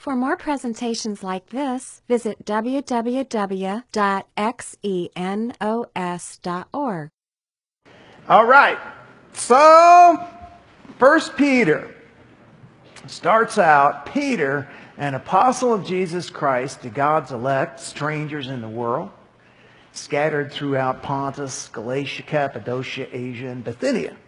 For more presentations like this, visit www.xenos.org. All right, so 1 Peter starts out, Peter, an apostle of Jesus Christ to God's elect, strangers in the world, scattered throughout Pontus, Galatia, Cappadocia, Asia, and Bithynia.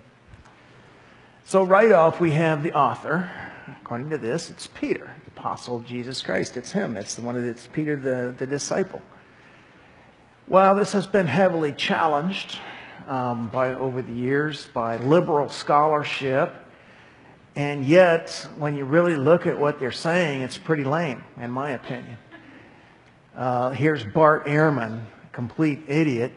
So right off we have the author. According to this, it's Peter, the apostle of Jesus Christ. It's him. It's Peter, the disciple. Well, this has been heavily challenged over the years by liberal scholarship. And yet, when you really look at what they're saying, it's pretty lame, in my opinion. Here's Bart Ehrman, a complete idiot,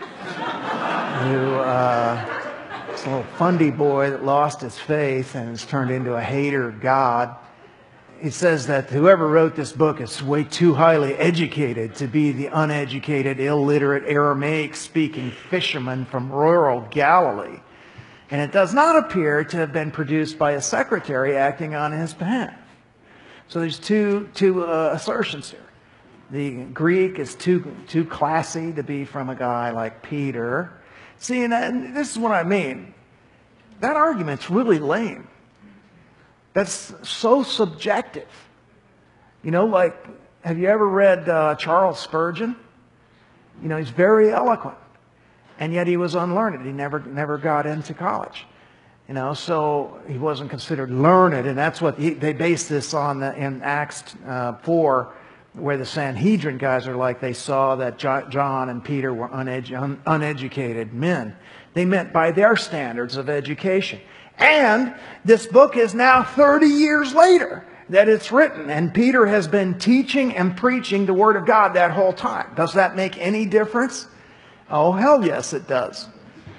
who is a little fundy boy that lost his faith and has turned into a hater of God. He says that whoever wrote this book is way too highly educated to be the uneducated, illiterate, Aramaic-speaking fisherman from rural Galilee. And it does not appear to have been produced by a secretary acting on his behalf. So there's two assertions here. The Greek is too classy to be from a guy like Peter. See, and this is what I mean. That argument's really lame. That's so subjective. You know, like, have you ever read Charles Spurgeon? You know, he's very eloquent. And yet he was unlearned. He never got into college. You know, so he wasn't considered learned. And that's what they base this on in Acts 4, where the Sanhedrin guys are like, they saw that John and Peter were uneducated men. They meant by their standards of education. And this book is now 30 years later that it's written. And Peter has been teaching and preaching the Word of God that whole time. Does that make any difference? Oh, hell yes, it does.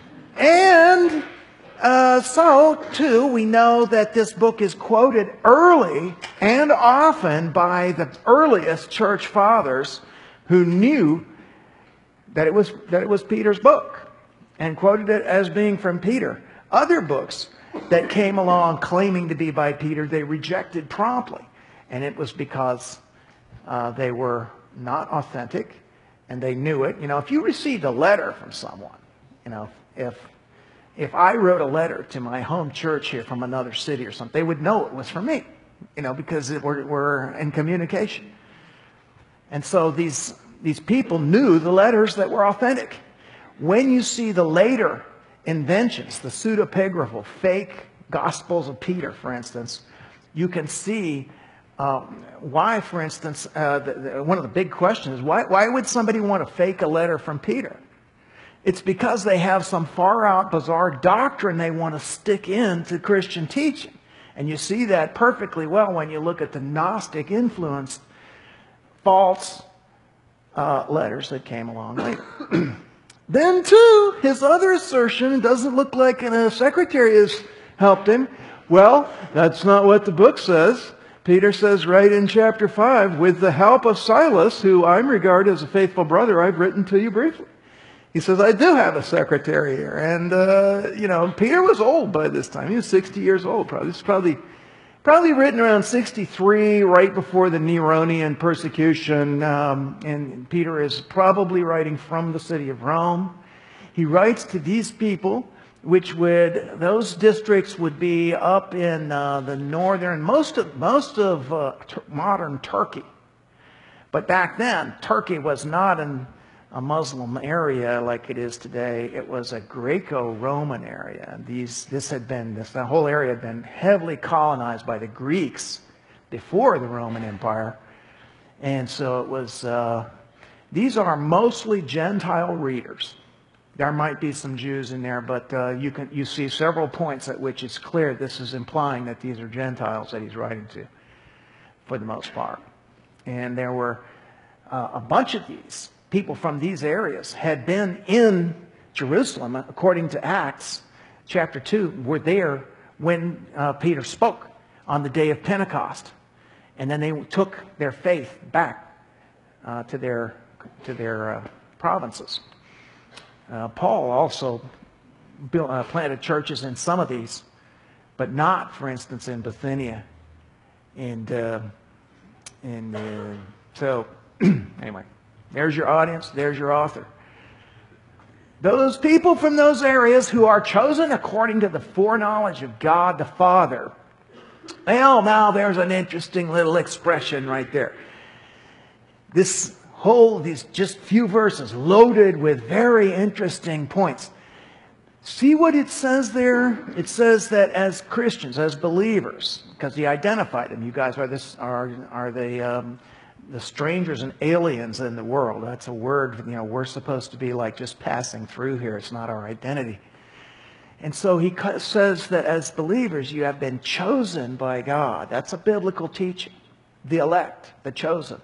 And so, too, we know that this book is quoted early and often by the earliest church fathers who knew that it was Peter's book and quoted it as being from Peter. Other books that came along claiming to be by Peter, they rejected promptly. And it was because they were not authentic. And they knew it. You know, if you received a letter from someone, you know, if I wrote a letter to my home church here from another city or something, they would know it was from me, you know, because we're in communication. And so these people knew the letters that were authentic. When you see the later inventions, the pseudepigraphal, fake Gospels of Peter, for instance, you can see why, for instance, one of the big questions is, why would somebody want to fake a letter from Peter? It's because they have some far-out, bizarre doctrine they want to stick into Christian teaching. And you see that perfectly well when you look at the Gnostic-influenced false letters that came along later. Then, too, his other assertion doesn't look like a secretary has helped him. Well, that's not what the book says. Peter says right in chapter 5, with the help of Silas, who I regard as a faithful brother, I've written to you briefly. He says, I do have a secretary here. And, you know, Peter was old by this time. He was 60 years old, probably. This is probably written around 63, right before the Neronian persecution. And Peter is probably writing from the city of Rome. He writes to these people, those districts would be up in the northern, most of modern Turkey. But back then, Turkey was not a Muslim area like it is today. It was a Greco-Roman area. The whole area had been heavily colonized by the Greeks before the Roman Empire. And so it was, these are mostly Gentile readers. There might be some Jews in there, but you see several points at which it's clear this is implying that these are Gentiles that he's writing to, for the most part. And there were a bunch of these people from these areas had been in Jerusalem, according to Acts chapter 2, were there when Peter spoke on the day of Pentecost. And then they took their faith back to their provinces. Paul also planted churches in some of these, but not, for instance, in Bithynia and And so, anyway, there's your audience, there's your author. Those people from those areas who are chosen according to the foreknowledge of God the Father. Well, now there's an interesting little expression right there. These just few verses loaded with very interesting points. See what it says there? It says that as Christians, as believers, because he identified them. You guys are the strangers and aliens in the world. That's a word, we're supposed to be like just passing through here. It's not our identity. And so he says that as believers, you have been chosen by God. That's a biblical teaching. The elect, the chosen.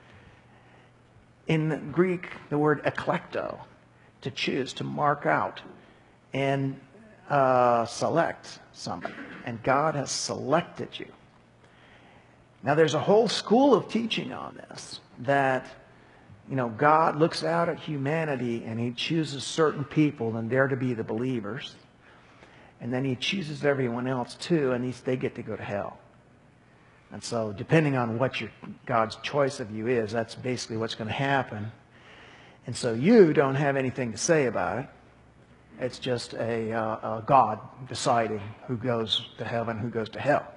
In Greek, the word eklekto, to choose, to mark out, and select somebody. And God has selected you. Now, there's a whole school of teaching on this, that, God looks out at humanity and he chooses certain people and they're to be the believers. And then he chooses everyone else too, and they get to go to hell. And so, depending on what God's choice of you is, that's basically what's going to happen. And so you don't have anything to say about it. It's just a God deciding who goes to heaven, who goes to hell.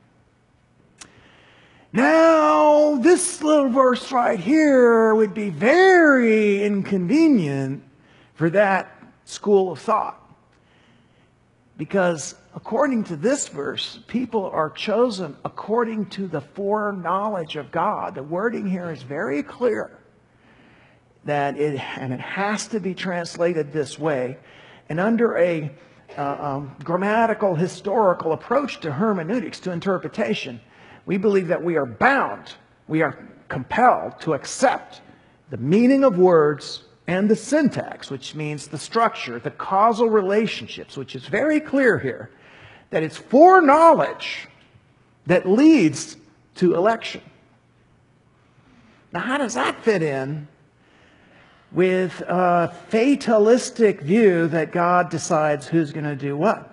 Now, this little verse right here would be very inconvenient for that school of thought. Because according to this verse, people are chosen according to the foreknowledge of God. The wording here is very clear. And it has to be translated this way. And under a grammatical, historical approach to hermeneutics, to interpretation, we believe that we are bound, we are compelled to accept the meaning of words and the syntax, which means the structure, the causal relationships, which is very clear here, that it's foreknowledge that leads to election. Now, how does that fit in with a fatalistic view that God decides who's going to do what?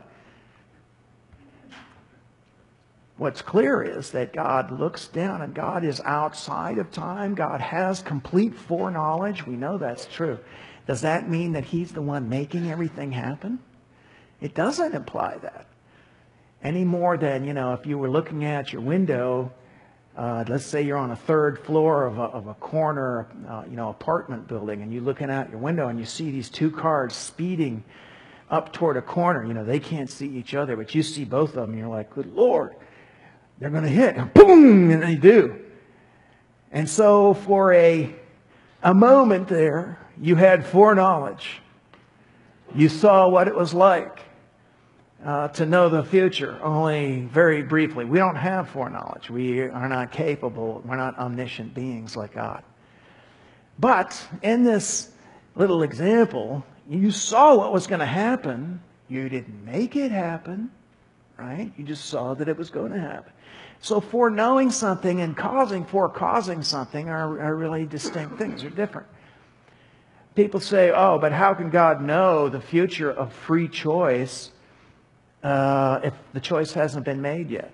What's clear is that God looks down and God is outside of time. God has complete foreknowledge. We know that's true. Does that mean that he's the one making everything happen? It doesn't imply that. Any more than, if you were looking at your window, let's say you're on a third floor of a corner, apartment building, and you're looking out your window and you see these two cars speeding up toward a corner. They can't see each other, but you see both of them and you're like, good Lord. They're going to hit. And boom! And they do. And so for a moment there, you had foreknowledge. You saw what it was like to know the future, only very briefly. We don't have foreknowledge. We are not capable. We're not omniscient beings like God. But in this little example, you saw what was going to happen. You didn't make it happen, right? You just saw that it was going to happen. So foreknowing something and causing something are really distinct things. They're different. People say, oh, but how can God know the future of free choice if the choice hasn't been made yet?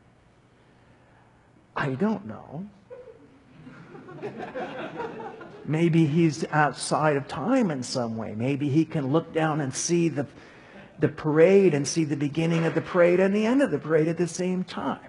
I don't know. Maybe he's outside of time in some way. Maybe he can look down and see the parade and see the beginning of the parade and the end of the parade at the same time.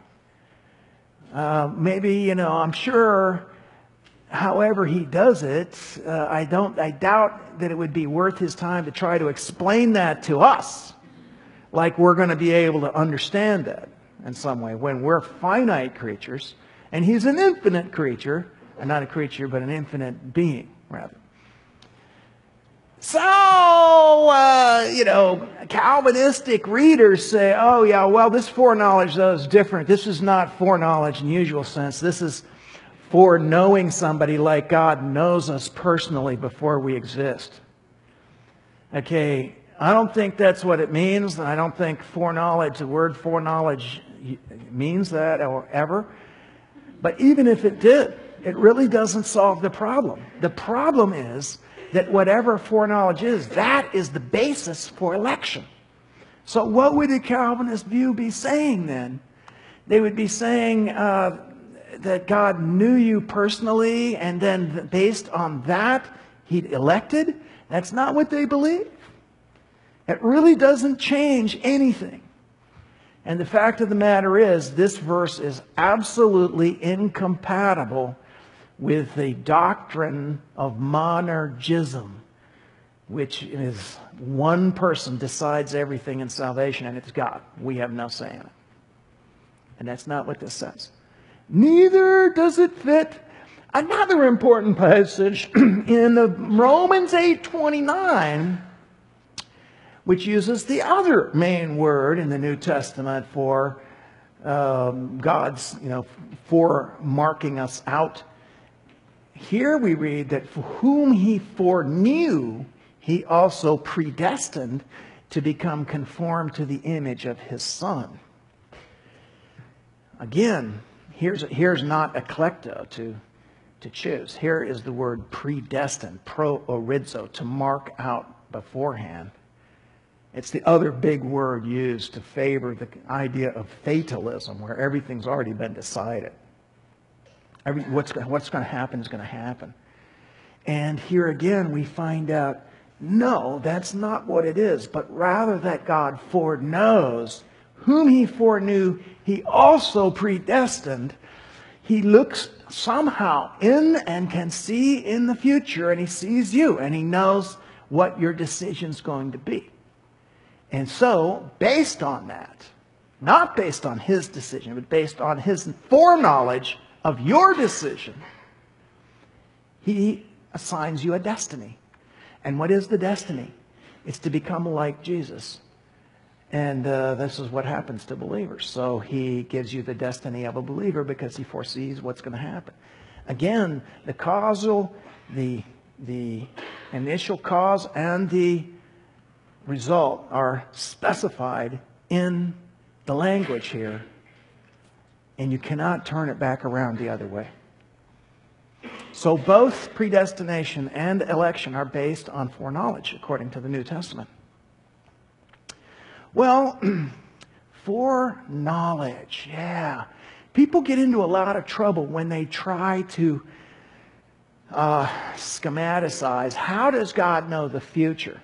Maybe, I'm sure, however he does it, I doubt that it would be worth his time to try to explain that to us, like we're going to be able to understand that in some way, when we're finite creatures, and he's an infinite creature, not a creature, but an infinite being, rather. So, Calvinistic readers say, oh, yeah, well, this foreknowledge, though, is different. This is not foreknowledge in the usual sense. This is foreknowing somebody like God knows us personally before we exist. Okay, I don't think that's what it means. I don't think foreknowledge, the word foreknowledge means that or ever. But even if it did, it really doesn't solve the problem. The problem is that whatever foreknowledge is, that is the basis for election. So what would the Calvinist view be saying then? They would be saying that God knew you personally and then based on that He elected. That's not what they believe. It really doesn't change anything. And the fact of the matter is, this verse is absolutely incompatible with the doctrine of monergism, which is one person decides everything in salvation, and it's God. We have no say in it. And that's not what this says. Neither does it fit another important passage in the Romans 8:29, which uses the other main word in the New Testament for God's, for marking us out. Here we read that for whom He foreknew, He also predestined to become conformed to the image of His Son. Again, here's not eklekto to choose. Here is the word predestined, proorizo, to mark out beforehand. It's the other big word used to favor the idea of fatalism, where everything's already been decided. What's going to happen is going to happen. And here again we find out, no, that's not what it is, but rather that God foreknows. Whom He foreknew, He also predestined. He looks somehow in and can see in the future, and He sees you, and He knows what your decision's going to be. And so, based on that, not based on His decision, but based on His foreknowledge of your decision, He assigns you a destiny. And what is the destiny? It's to become like Jesus. And this is what happens to believers. So He gives you the destiny of a believer because He foresees what's going to happen. Again, the causal, the initial cause and the result are specified in the language here. And you cannot turn it back around the other way. So both predestination and election are based on foreknowledge, according to the New Testament. Well, foreknowledge, yeah. People get into a lot of trouble when they try to schematicize. How does God know the future?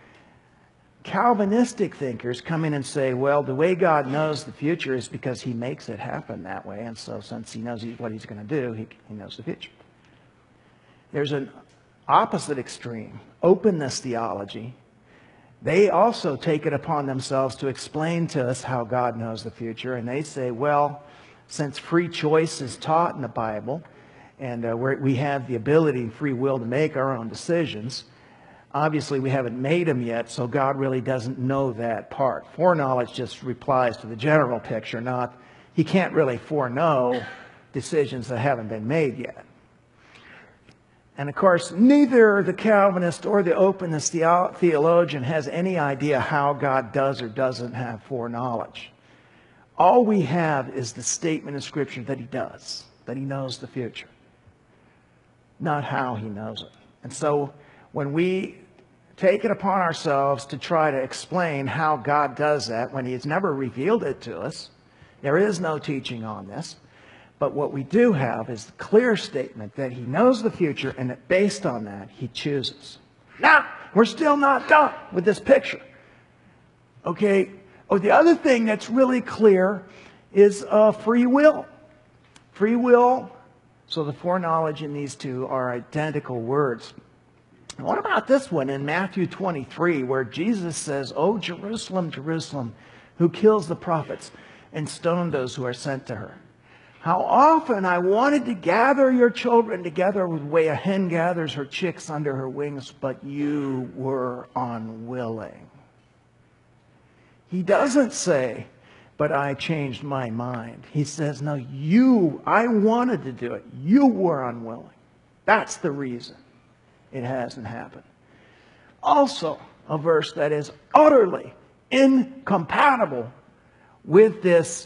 Calvinistic thinkers come in and say, well, the way God knows the future is because He makes it happen that way. And so since He knows what He's going to do, He knows the future. There's an opposite extreme, openness theology. They also take it upon themselves to explain to us how God knows the future. And they say, well, since free choice is taught in the Bible, and we have the ability and free will to make our own decisions, obviously we haven't made them yet, so God really doesn't know that part. Foreknowledge just replies to the general picture, not He can't really foreknow decisions that haven't been made yet. And of course, neither the Calvinist or the openness theologian has any idea how God does or doesn't have foreknowledge. All we have is the statement in Scripture that He does, that He knows the future, not how He knows it. And so when we take it upon ourselves to try to explain how God does that when He has never revealed it to us, there is no teaching on this. But what we do have is the clear statement that He knows the future and that based on that, He chooses. Now, we're still not done with this picture. Okay? Oh, the other thing that's really clear is free will. Free will. So the foreknowledge in these two are identical words. And what about this one in Matthew 23 where Jesus says, "Oh, Jerusalem, Jerusalem, who kills the prophets and stone those who are sent to her. How often I wanted to gather your children together with the way a hen gathers her chicks under her wings, but you were unwilling." He doesn't say, "But I changed my mind." He says, "No, I wanted to do it. You were unwilling." That's the reason it hasn't happened. Also, a verse that is utterly incompatible with this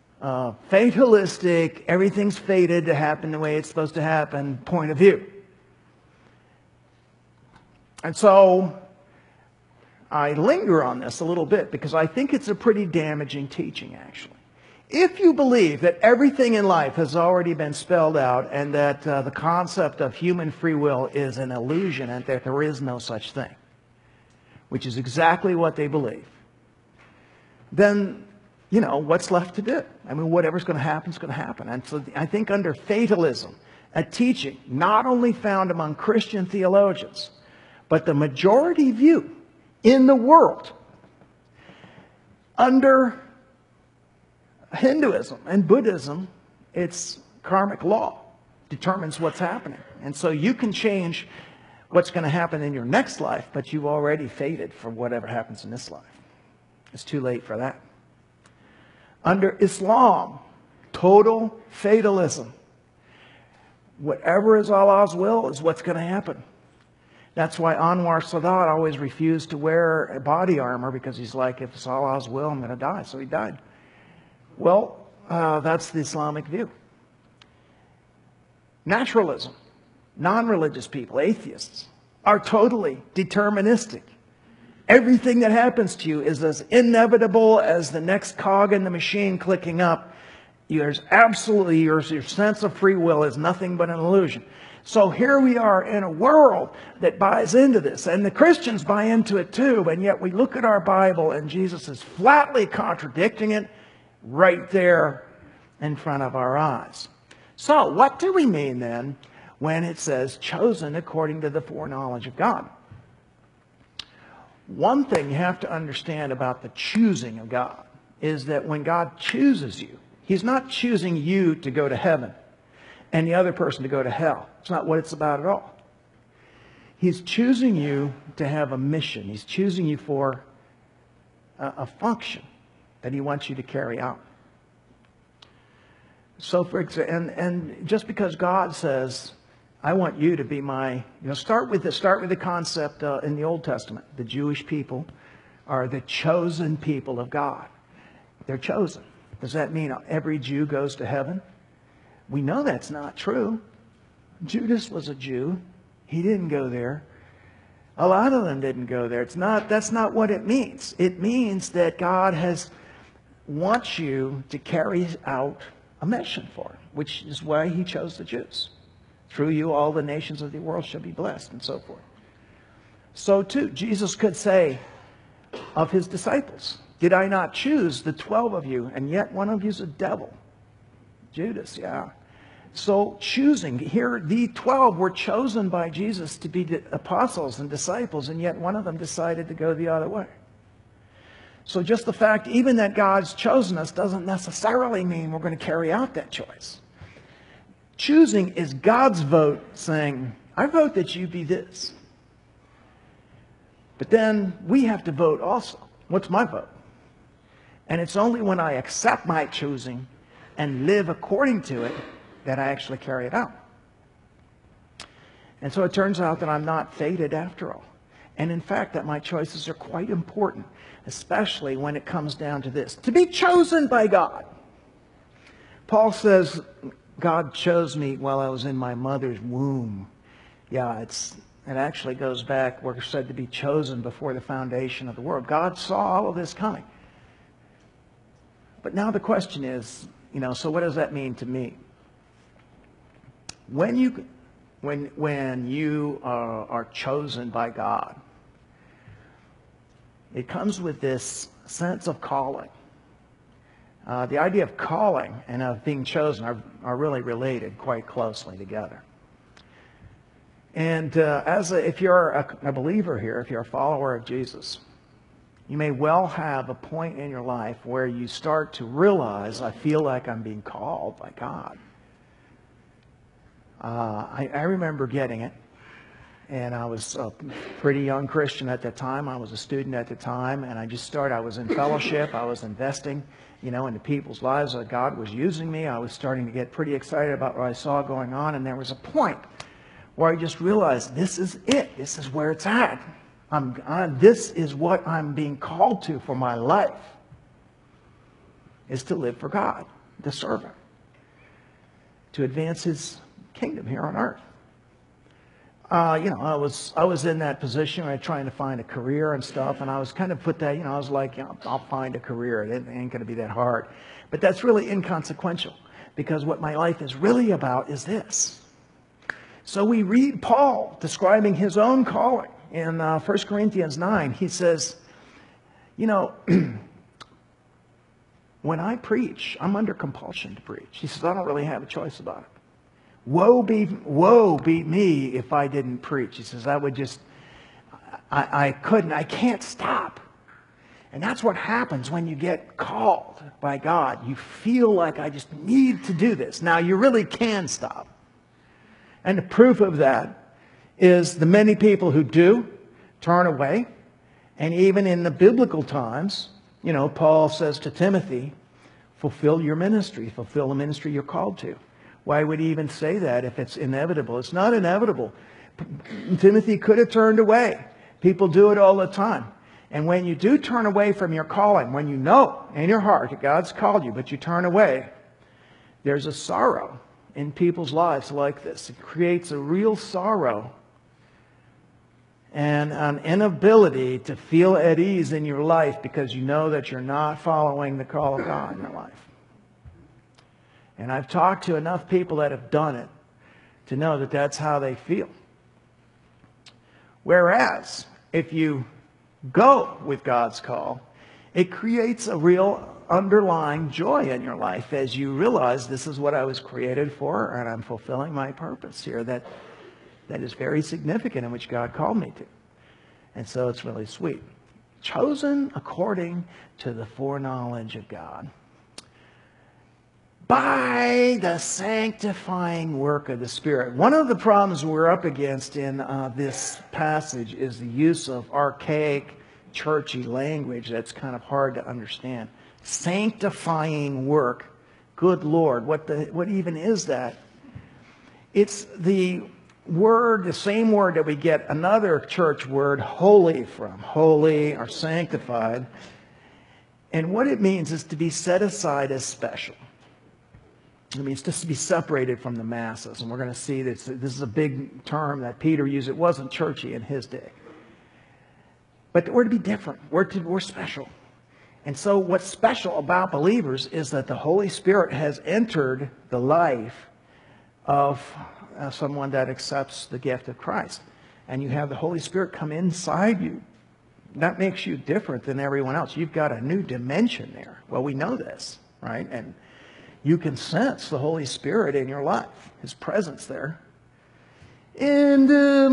fatalistic, everything's fated to happen the way it's supposed to happen point of view. And so I linger on this a little bit because I think it's a pretty damaging teaching, actually. If you believe that everything in life has already been spelled out and that the concept of human free will is an illusion and that there is no such thing, which is exactly what they believe, then, what's left to do? I mean, whatever's going to happen is going to happen. And so I think under fatalism, a teaching not only found among Christian theologians, but the majority view in the world under Hinduism and Buddhism, it's karmic law determines what's happening. And so you can change what's going to happen in your next life, but you've already fated for whatever happens in this life. It's too late for that. Under Islam, total fatalism. Whatever is Allah's will is what's going to happen. That's why Anwar Sadat always refused to wear a body armor, because he's like, if it's Allah's will, I'm going to die. So he died. Well, that's the Islamic view. Naturalism. Non-religious people, atheists, are totally deterministic. Everything that happens to you is as inevitable as the next cog in the machine clicking up. There's absolutely, your sense of free will is nothing but an illusion. So here we are in a world that buys into this, and the Christians buy into it too, and yet we look at our Bible and Jesus is flatly contradicting it right there in front of our eyes. So what do we mean then when it says chosen according to the foreknowledge of God? One thing you have to understand about the choosing of God is that when God chooses you, He's not choosing you to go to heaven and the other person to go to hell. It's not what it's about at all. He's choosing you to have a mission. He's choosing you for a function that He wants you to carry out. So, for example, and just because God says, I want you to be my, start with the concept in the Old Testament. The Jewish people are the chosen people of God. They're chosen. Does that mean every Jew goes to heaven? We know that's not true. Judas was a Jew. He didn't go there. A lot of them didn't go there. That's not what it means. It means that God wants you to carry out a mission for Him, which is why He chose the Jews. Through you, all the nations of the world shall be blessed, and so forth. So too, Jesus could say of His disciples, did I not choose the 12 of you, and yet one of you is a devil? Judas, yeah. So choosing, here the 12 were chosen by Jesus to be the apostles and disciples, and yet one of them decided to go the other way. So just the fact even that God's chosen us doesn't necessarily mean we're going to carry out that choice. Choosing is God's vote saying, I vote that you be this. But then we have to vote also. What's my vote? And it's only when I accept my choosing and live according to it that I actually carry it out. And so it turns out that I'm not fated after all. And in fact, that my choices are quite important, especially when it comes down to this. To be chosen by God. Paul says, God chose me while I was in my mother's womb. Yeah, it actually goes back, we're said to be chosen before the foundation of the world. God saw all of this coming. But now the question is, so what does that mean to me? When you are chosen by God, it comes with this sense of calling. The idea of calling and of being chosen are really related quite closely together. And if you're a believer here, if you're a follower of Jesus, you may well have a point in your life where you start to realize, I feel like I'm being called by God. I remember getting it. And I was a pretty young Christian at that time. I was a student at the time. And I was in fellowship. I was investing, into people's lives. God was using me. I was starting to get pretty excited about what I saw going on. And there was a point where I just realized, this is it. This is where it's at. This is what I'm being called to for my life, is to live for God, to serve Him, to advance His kingdom here on earth. I was in that position where I was trying to find a career and stuff, and I was kind of put that, I was like, I'll find a career. It ain't going to be that hard. But that's really inconsequential, because what my life is really about is this. So we read Paul describing his own calling in 1 Corinthians 9. He says, when I preach, I'm under compulsion to preach. He says, I don't really have a choice about it. Woe be me if I didn't preach. He says, I can't stop. And that's what happens when you get called by God. You feel like, I just need to do this. Now, you really can stop. And the proof of that is the many people who do turn away. And even in the biblical times, Paul says to Timothy, fulfill your ministry, fulfill the ministry you're called to. Why would he even say that if it's inevitable? It's not inevitable. Timothy could have turned away. People do it all the time. And when you do turn away from your calling, when you know in your heart that God's called you, but you turn away, there's a sorrow in people's lives like this. It creates a real sorrow and an inability to feel at ease in your life because you know that you're not following the call of God in your life. And I've talked to enough people that have done it to know that that's how they feel. Whereas, if you go with God's call, it creates a real underlying joy in your life as you realize this is what I was created for and I'm fulfilling my purpose here that is very significant in which God called me to. And so it's really sweet. Chosen according to the foreknowledge of God, by the sanctifying work of the Spirit. One of the problems we're up against in this passage is the use of archaic, churchy language that's kind of hard to understand. Sanctifying work. Good Lord, what even is that? It's the word, the same word that we get another church word, holy, from. Holy or sanctified. And what it means is to be set aside as special. It means just to be separated from the masses. And we're going to see this is a big term that Peter used. It wasn't churchy in his day. But we're to be different. We're special. And so what's special about believers is that the Holy Spirit has entered the life of someone that accepts the gift of Christ. And you have the Holy Spirit come inside you. That makes you different than everyone else. You've got a new dimension there. Well, we know this, right? And you can sense the Holy Spirit in your life, His presence there. And,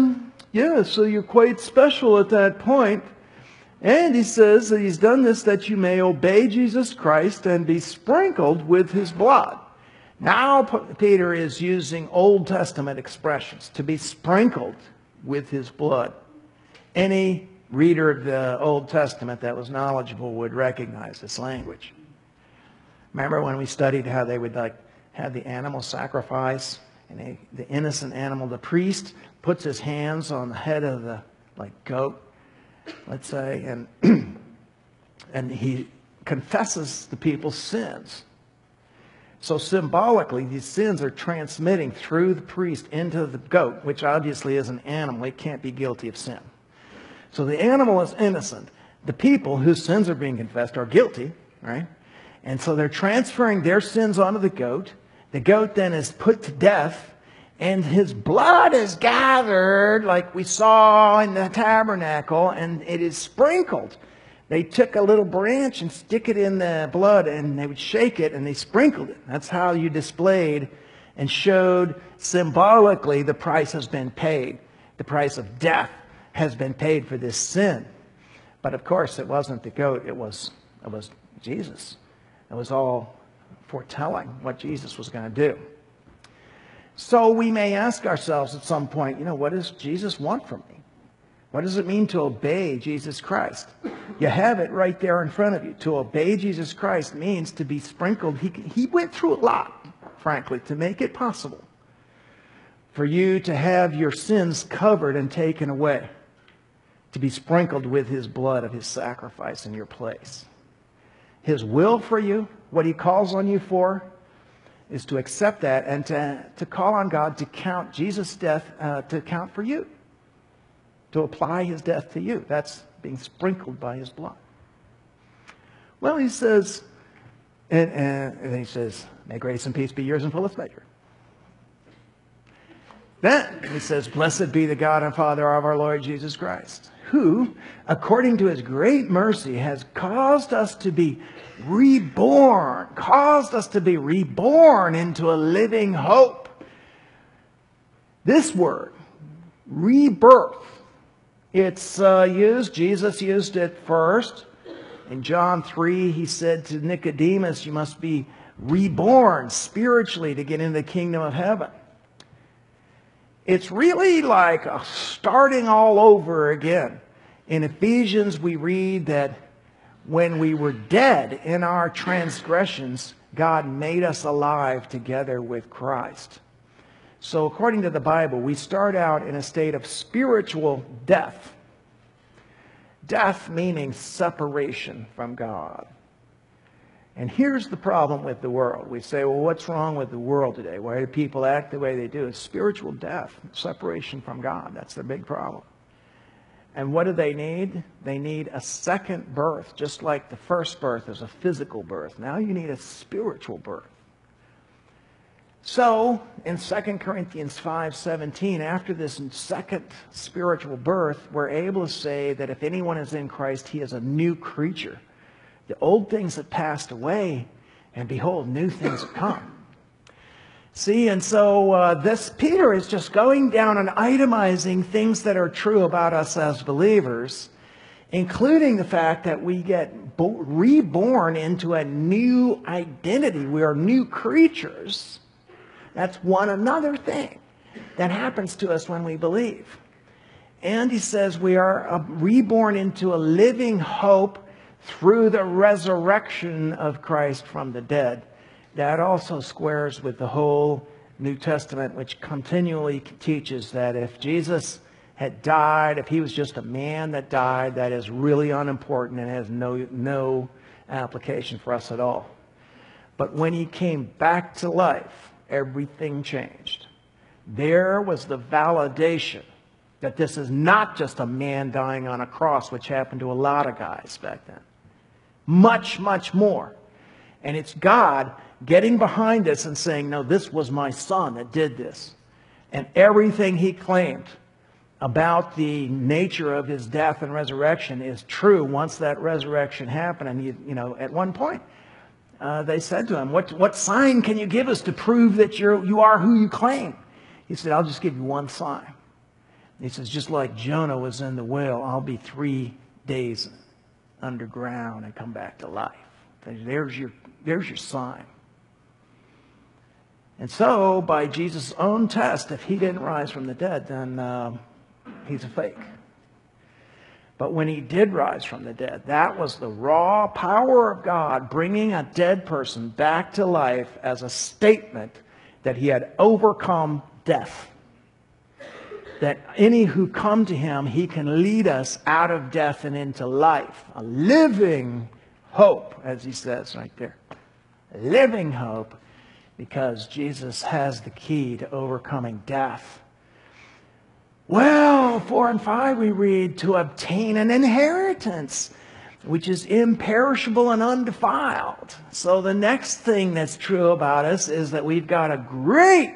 so you're quite special at that point. And he says that He's done this that you may obey Jesus Christ and be sprinkled with His blood. Now Peter is using Old Testament expressions, to be sprinkled with His blood. Any reader of the Old Testament that was knowledgeable would recognize this language. Remember when we studied how they would have the animal sacrifice, and the innocent animal, the priest puts his hands on the head of the goat, let's say, and he confesses the people's sins. So symbolically, these sins are transmitting through the priest into the goat, which obviously is an animal. It can't be guilty of sin. So the animal is innocent. The people whose sins are being confessed are guilty, right? And so they're transferring their sins onto the goat. The goat then is put to death, and his blood is gathered like we saw in the tabernacle, and it is sprinkled. They took a little branch and stick it in the blood, and they would shake it, and they sprinkled it. That's how you displayed and showed symbolically the price has been paid. The price of death has been paid for this sin. But of course, it wasn't the goat. It was Jesus. It was all foretelling what Jesus was going to do. So we may ask ourselves at some point, what does Jesus want from me? What does it mean to obey Jesus Christ? You have it right there in front of you. To obey Jesus Christ means to be sprinkled. He went through a lot, frankly, to make it possible for you to have your sins covered and taken away, to be sprinkled with His blood of His sacrifice in your place. His will for you, what He calls on you for, is to accept that and to call on God to count Jesus' death, to count for you, to apply his death to you. That's being sprinkled by his blood. Well, he says, and then he says, may grace and peace be yours in fullest measure. Then he says, blessed be the God and Father of our Lord Jesus Christ, who, according to his great mercy, has caused us to be reborn into a living hope. This word, rebirth, it's used, Jesus used it first. In John 3, he said to Nicodemus, you must be reborn spiritually to get into the kingdom of heaven. It's really like a starting all over again. In Ephesians, we read that when we were dead in our transgressions, God made us alive together with Christ. So according to the Bible, we start out in a state of spiritual death. Death meaning separation from God. And here's the problem with the world. We say, well, what's wrong with the world today? Why do people act the way they do? It's spiritual death, separation from God. That's the big problem. And what do they need? They need a second birth, just like the first birth is a physical birth. Now you need a spiritual birth. So, in 2 Corinthians 5:17, after this second spiritual birth, we're able to say that if anyone is in Christ, he is a new creature. The old things have passed away, and behold, new things have come. See, and so this Peter is just going down and itemizing things that are true about us as believers, including the fact that we get reborn into a new identity. We are new creatures. That's another thing that happens to us when we believe. And he says we are reborn into a living hope through the resurrection of Christ from the dead. That also squares with the whole New Testament, which continually teaches that if Jesus had died, if he was just a man that died, that is really unimportant and has no application for us at all. But when he came back to life, everything changed. There was the validation that this is not just a man dying on a cross, which happened to a lot of guys back then. Much, much more. And it's God getting behind this and saying, no, this was my son that did this. And everything he claimed about the nature of his death and resurrection is true once that resurrection happened. And, at one point, they said to him, what sign can you give us to prove that you are who you claim? He said, I'll just give you one sign. He says, just like Jonah was in the whale, I'll be 3 days underground and come back to life. There's your sign. And so, by Jesus' own test, if he didn't rise from the dead, then he's a fake. But when he did rise from the dead, that was the raw power of God bringing a dead person back to life as a statement that he had overcome death. That any who come to him, he can lead us out of death and into life. A living hope, as he says right there. A living hope, because Jesus has the key to overcoming death. Well, 4 and 5 we read, to obtain an inheritance, which is imperishable and undefiled. So the next thing that's true about us is that we've got a great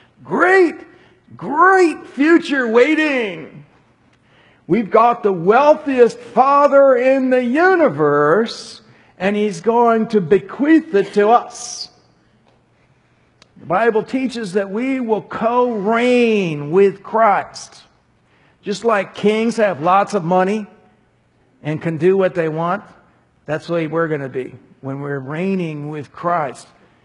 future waiting. We've got the wealthiest father in the universe, and he's going to bequeath it to us. The Bible teaches that we will co-reign with Christ. Just like kings have lots of money and can do what they want, that's the way we're going to be when we're reigning with Christ.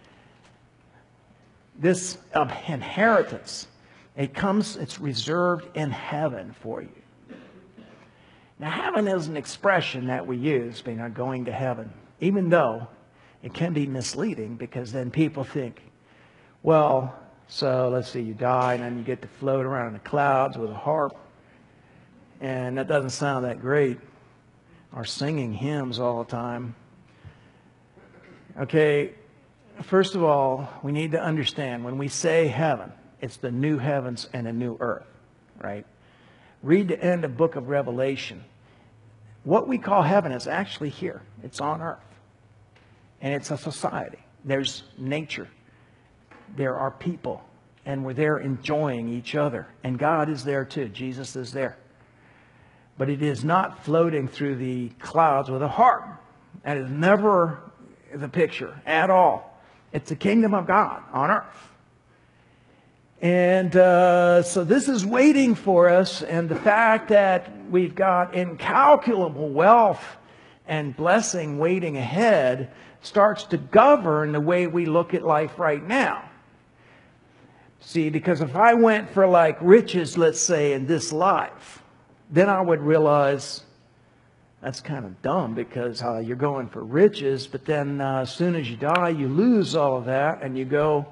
This inheritance, it's reserved in heaven for you. Now, heaven is an expression that we use, going to heaven, even though it can be misleading, because then people think, well, so let's see, you die and then you get to float around in the clouds with a harp, and that doesn't sound that great, or singing hymns all the time. Okay, first of all, we need to understand when we say heaven, it's the new heavens and a new earth, right? Read the end of book of Revelation. What we call heaven is actually here. It's on earth. And it's a society. There's nature. There are people. And we're there enjoying each other. And God is there too. Jesus is there. But it is not floating through the clouds with a harp. That is never the picture at all. It's the kingdom of God on earth. And so this is waiting for us. And the fact that we've got incalculable wealth and blessing waiting ahead starts to govern the way we look at life right now. See, because if I went for like riches, let's say, in this life, then I would realize that's kind of dumb because you're going for riches, but then as soon as you die, you lose all of that and you go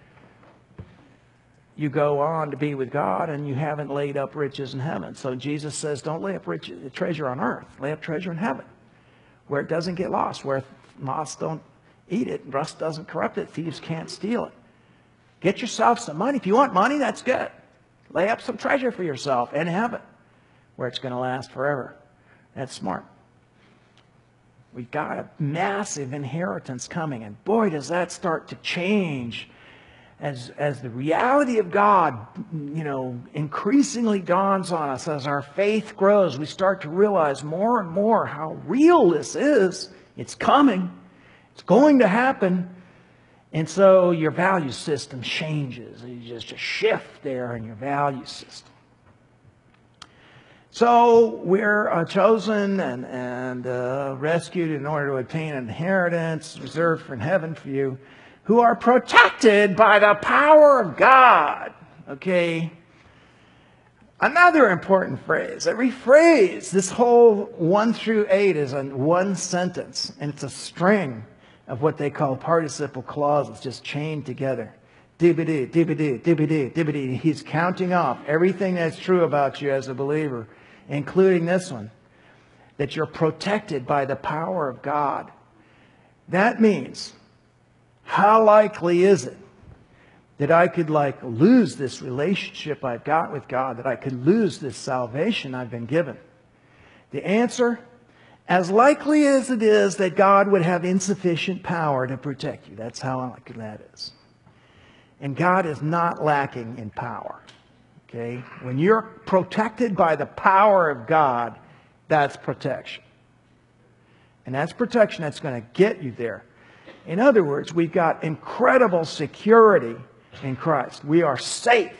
on to be with God and you haven't laid up riches in heaven. So Jesus says, don't lay up treasure on earth. Lay up treasure in heaven where it doesn't get lost, where moths don't eat it, rust doesn't corrupt it, thieves can't steal it. Get yourself some money. If you want money, that's good. Lay up some treasure for yourself in heaven where it's going to last forever. That's smart. We've got a massive inheritance coming, and boy, does that start to change as the reality of God, increasingly dawns on us. As our faith grows, we start to realize more and more how real this is. It's coming. It's going to happen. And so your value system changes. You just a shift there in your value system. So we're chosen and rescued in order to obtain an inheritance reserved in heaven for you, who are protected by the power of God. Okay? Another important phrase. Every phrase, this whole 1 through 8 is in one sentence, and it's a string of what they call participle clauses, just chained together. Dibbity, dibbity, dibbity, dibbity. He's counting off everything that's true about you as a believer, including this one, that you're protected by the power of God. That means, how likely is it that I could lose this relationship I've got with God, that I could lose this salvation I've been given? The answer, as likely as it is that God would have insufficient power to protect you. That's how likely that is. And God is not lacking in power. Okay? When you're protected by the power of God, that's protection. And that's protection that's going to get you there. In other words, we've got incredible security in Christ. We are safe.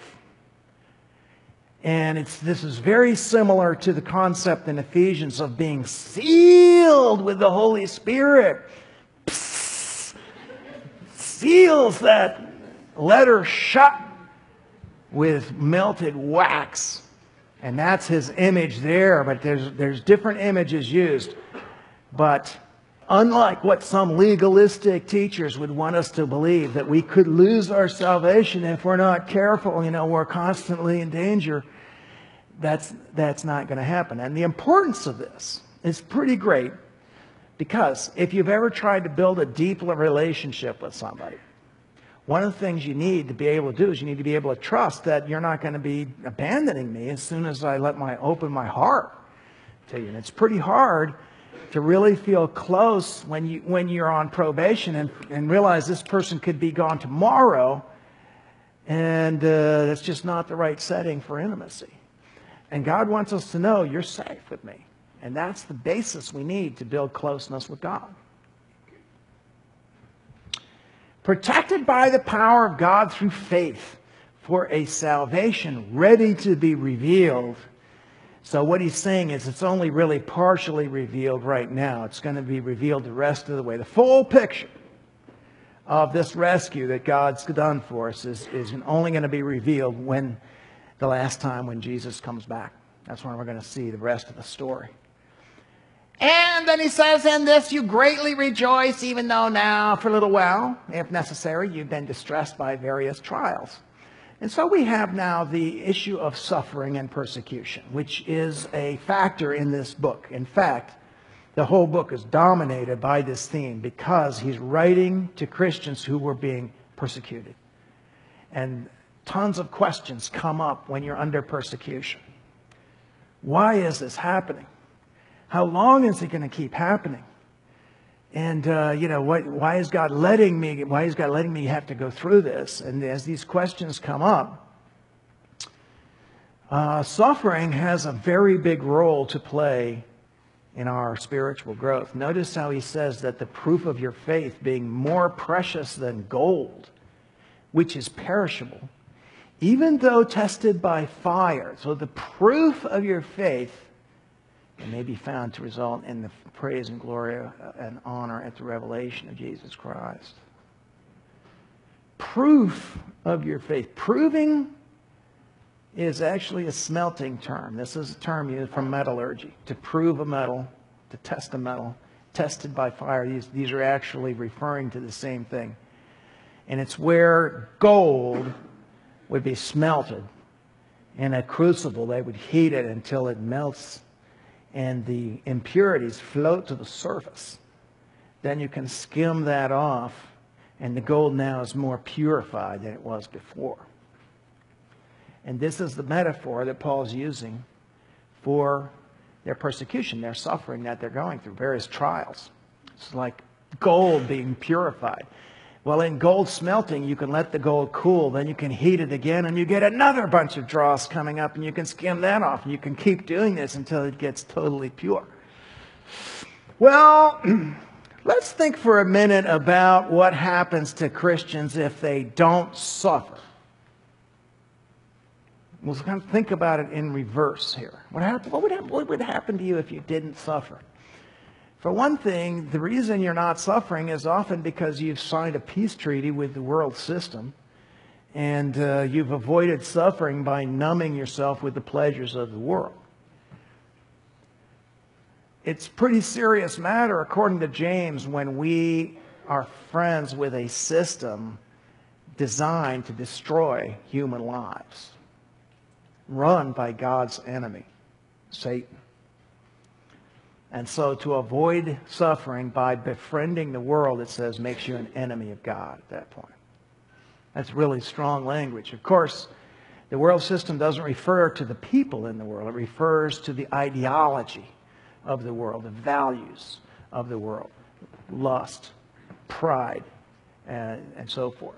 And this is very similar to the concept in Ephesians of being sealed with the Holy Spirit. Psst. Seals that letter shut with melted wax. And that's his image there, but there's different images used. But unlike what some legalistic teachers would want us to believe, that we could lose our salvation if we're not careful, we're constantly in danger, that's not going to happen. And the importance of this is pretty great, because if you've ever tried to build a deep relationship with somebody, one of the things you need to be able to do is you need to be able to trust that you're not going to be abandoning me as soon as I open my heart to you. And it's pretty hard to really feel close when you're on probation and realize this person could be gone tomorrow, and that's just not the right setting for intimacy. And God wants us to know you're safe with me. And that's the basis we need to build closeness with God. Protected by the power of God through faith for a salvation ready to be revealed. So what he's saying is it's only really partially revealed right now. It's going to be revealed the rest of the way. The full picture of this rescue that God's done for us is only going to be revealed when the last time when Jesus comes back. That's when we're going to see the rest of the story. And then he says, in this you greatly rejoice, even though now for a little while, if necessary, you've been distressed by various trials. And so we have now the issue of suffering and persecution, which is a factor in this book. In fact, The whole book is dominated by this theme because he's writing to Christians who were being persecuted. And tons of questions come up when you're under persecution. Why is this happening? How long is it going to keep happening? And why is God letting me have to go through this? And as these questions come up, suffering has a very big role to play in our spiritual growth. Notice how he says that the proof of your faith being more precious than gold, which is perishable, even though tested by fire. So the proof of your faith may be found to result in the praise and glory and honor at the revelation of Jesus Christ. Proof of your faith. Proving is actually a smelting term. This is a term used from metallurgy. To prove a metal, to test a metal, tested by fire. These are actually referring to the same thing. And it's where gold would be smelted in a crucible. They would heat it until it melts and the impurities float to the surface. Then you can skim that off, and the gold now is more purified than it was before. And this is the metaphor that Paul's using for their persecution, their suffering that they're going through, various trials. It's like gold being purified. Well, in gold smelting, you can let the gold cool, then you can heat it again, and you get another bunch of dross coming up, and you can skim that off, and you can keep doing this until it gets totally pure. Well, let's think for a minute about what happens to Christians if they don't suffer. We'll kind of think about it in reverse here. What would happen to you if you didn't suffer? For one thing, the reason you're not suffering is often because you've signed a peace treaty with the world system, and you've avoided suffering by numbing yourself with the pleasures of the world. It's a pretty serious matter, according to James, when we are friends with a system designed to destroy human lives, run by God's enemy, Satan. And so to avoid suffering by befriending the world, it says, makes you an enemy of God at that point. That's really strong language. Of course, the world system doesn't refer to the people in the world. It refers to the ideology of the world, the values of the world, lust, pride, and so forth.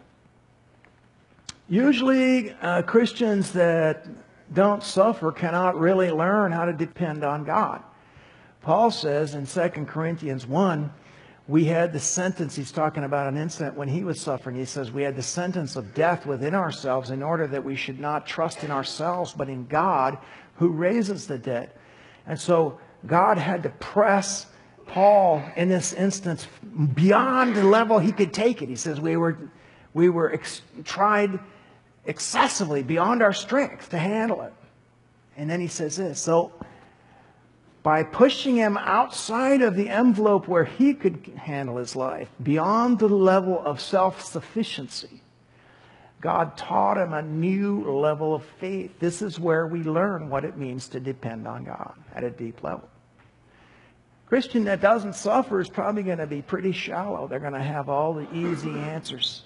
Usually, Christians that don't suffer cannot really learn how to depend on God. Paul says in 2 Corinthians 1, we had the sentence, he's talking about an incident when he was suffering. He says, we had the sentence of death within ourselves in order that we should not trust in ourselves, but in God who raises the dead. And so God had to press Paul in this instance beyond the level he could take it. He says we were tried excessively beyond our strength to handle it. And then he says this, so by pushing him outside of the envelope where he could handle his life, beyond the level of self-sufficiency, God taught him a new level of faith. This is where we learn what it means to depend on God at a deep level. Christian that doesn't suffer is probably going to be pretty shallow. They're going to have all the easy answers.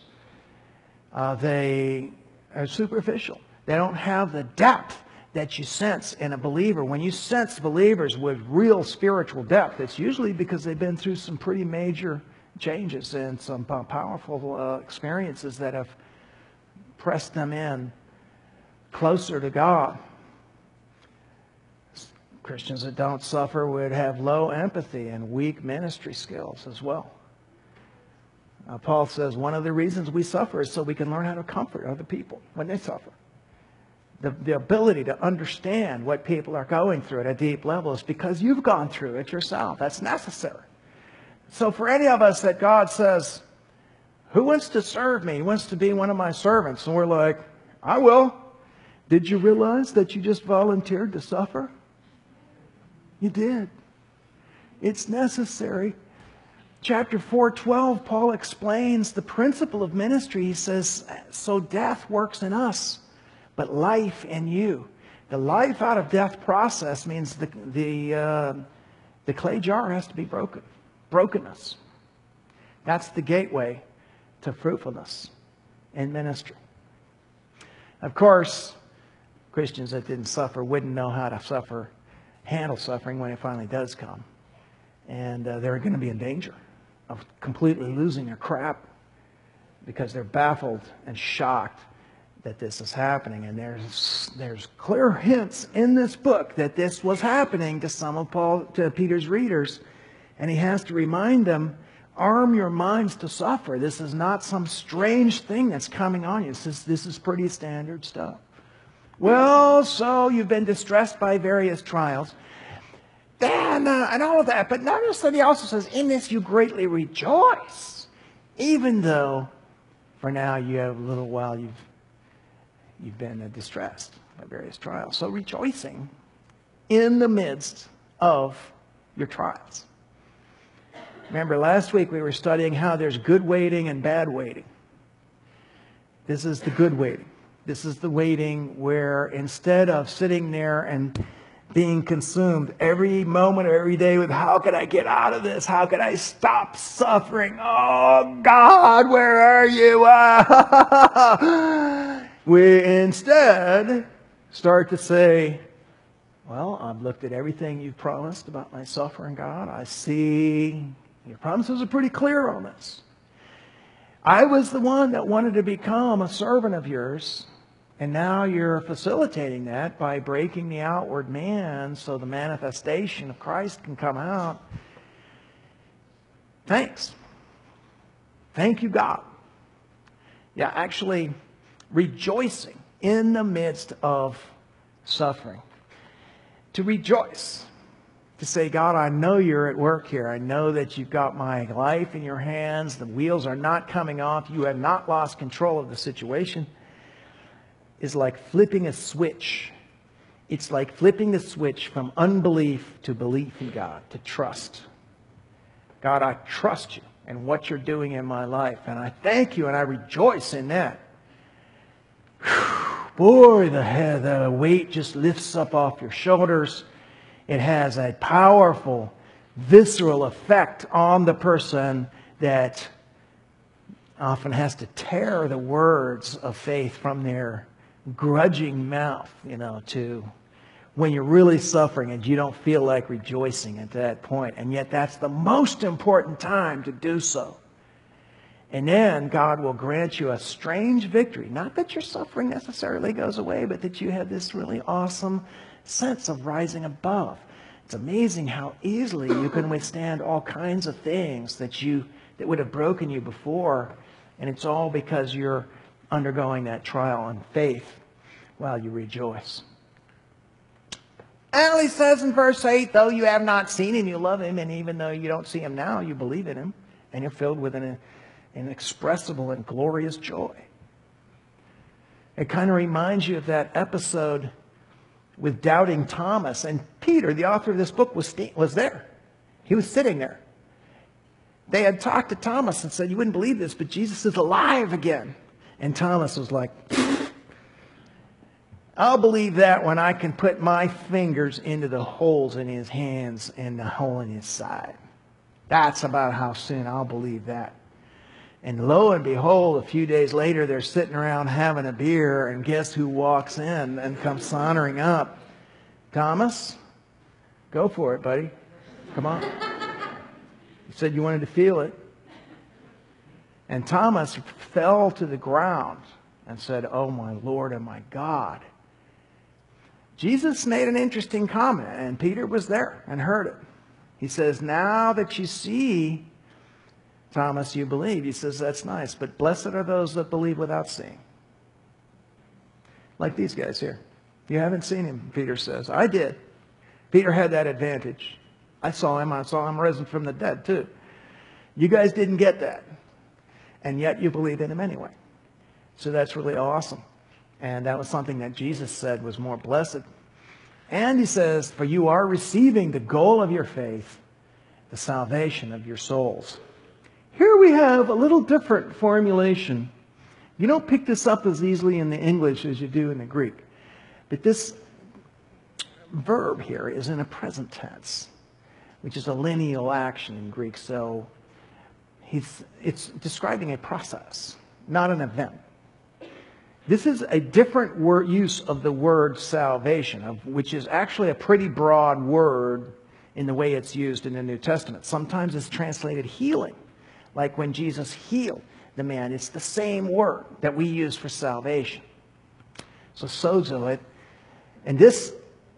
They are superficial. They don't have the depth that you sense in a believer. When you sense believers with real spiritual depth, it's usually because they've been through some pretty major changes and some powerful experiences that have pressed them in closer to God. Christians that don't suffer would have low empathy and weak ministry skills as well. Paul says one of the reasons we suffer is so we can learn how to comfort other people when they suffer. The ability to understand what people are going through at a deep level is because you've gone through it yourself. That's necessary. So for any of us that God says, who wants to serve me? Who wants to be one of my servants? And we're like, I will. Did you realize that you just volunteered to suffer? You did. It's necessary. Chapter 4:12, Paul explains the principle of ministry. He says, so death works in us, but life in you. The life out of death process means the The clay jar has to be broken. Brokenness. That's the gateway to fruitfulness in ministry. Of course, Christians that didn't suffer wouldn't know how to handle suffering when it finally does come. And they're going to be in danger of completely losing their crap because they're baffled and shocked that this is happening. And there's clear hints in this book that this was happening to Peter's readers. And he has to remind them, arm your minds to suffer. This is not some strange thing that's coming on you. This is pretty standard stuff. Well, so you've been distressed by various trials. And all of that. But notice that he also says, in this you greatly rejoice. Even though, for now, you have a little while you've been distressed by various trials. So rejoicing in the midst of your trials. Remember, last week we were studying how there's good waiting and bad waiting. This is the good waiting. This is the waiting where instead of sitting there and being consumed every moment of every day with how can I get out of this? How can I stop suffering? Oh, God, where are you? We instead start to say, well, I've looked at everything you've promised about my suffering, God. I see your promises are pretty clear on this. I was the one that wanted to become a servant of yours. And now you're facilitating that by breaking the outward man so the manifestation of Christ can come out. Thanks. Thank you, God. Yeah, actually rejoicing in the midst of suffering. To rejoice. To say, God, I know you're at work here. I know that you've got my life in your hands. The wheels are not coming off. You have not lost control of the situation. Is like flipping a switch. It's like flipping the switch from unbelief to belief in God, to trust. God, I trust you and what you're doing in my life. And I thank you and I rejoice in that. Whew, boy, the weight just lifts up off your shoulders. It has a powerful, visceral effect on the person that often has to tear the words of faith from their grudging mouth, to when you're really suffering and you don't feel like rejoicing at that point. And yet that's the most important time to do so. And then God will grant you a strange victory. Not that your suffering necessarily goes away, but that you have this really awesome sense of rising above. It's amazing how easily you can withstand all kinds of things that would have broken you before. And it's all because you're undergoing that trial in faith while you rejoice. And he says in verse 8, though you have not seen him, you love him, and even though you don't see him now, you believe in him, and you're filled with an inexpressible and glorious joy. It kind of reminds you of that episode with doubting Thomas. And Peter, the author of this book, was there. He was sitting there. They had talked to Thomas and said, you wouldn't believe this, but Jesus is alive again. And Thomas was like, I'll believe that when I can put my fingers into the holes in his hands and the hole in his side. That's about how soon I'll believe that. And lo and behold, a few days later, they're sitting around having a beer, and guess who walks in and comes sauntering up? Thomas, go for it, buddy. Come on. You said you wanted to feel it. And Thomas fell to the ground and said, oh, my Lord and my God. Jesus made an interesting comment, and Peter was there and heard it. He says, now that you see, Thomas, you believe. He says, that's nice, but blessed are those that believe without seeing. Like these guys here. You haven't seen him, Peter says. I did. Peter had that advantage. I saw him risen from the dead too. You guys didn't get that. And yet you believe in him anyway. So that's really awesome. And that was something that Jesus said was more blessed. And he says, for you are receiving the goal of your faith, the salvation of your souls. Here we have a little different formulation. You don't pick this up as easily in the English as you do in the Greek. But this verb here is in a present tense. which is a lineal action in Greek. So it's describing a process, not an event. This is a different use of the word salvation, which is actually a pretty broad word in the way it's used in the New Testament. Sometimes it's translated healing, like when Jesus healed the man. It's the same word that we use for salvation. So sozo it. And this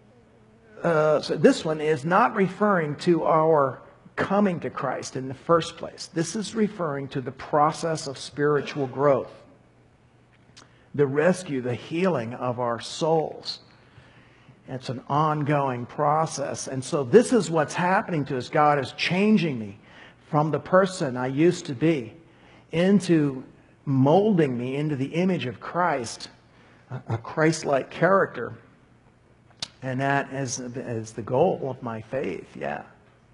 one is not referring to our coming to Christ in the first place. This is referring to the process of spiritual growth, the rescue, the healing of our souls. It's an ongoing process. And so this is what's happening to us. God is changing me from the person I used to be into molding me into the image of Christ, a Christ-like character. And that is the goal of my faith, yeah.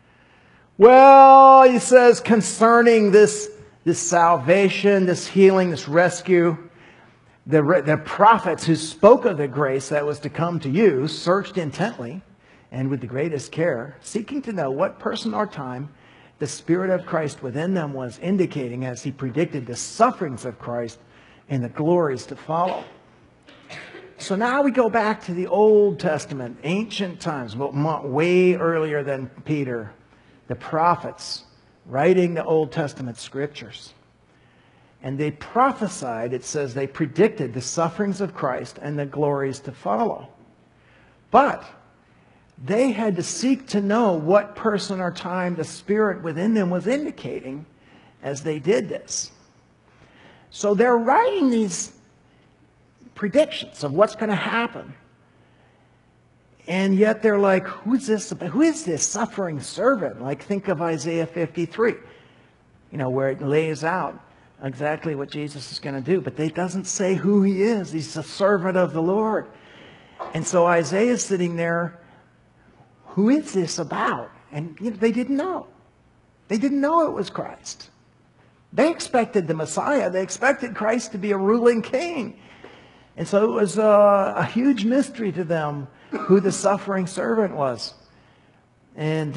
Well, he says, concerning this salvation, this healing, this rescue, the prophets who spoke of the grace that was to come to you searched intently and with the greatest care, seeking to know what person or time the Spirit of Christ within them was indicating as he predicted the sufferings of Christ and the glories to follow. So now we go back to the Old Testament, ancient times, way earlier than Peter, the prophets writing the Old Testament scriptures. And they prophesied, it says they predicted the sufferings of Christ and the glories to follow. But they had to seek to know what person or time the Spirit within them was indicating as they did this. So they're writing these predictions of what's going to happen. And yet they're like, who is this suffering servant? Like, think of Isaiah 53, where it lays out exactly what Jesus is going to do. But it doesn't say who he is. He's a servant of the Lord. And so Isaiah's sitting there, who is this about? And they didn't know. They didn't know it was Christ. They expected the Messiah. They expected Christ to be a ruling king. And so it was a huge mystery to them who the suffering servant was. And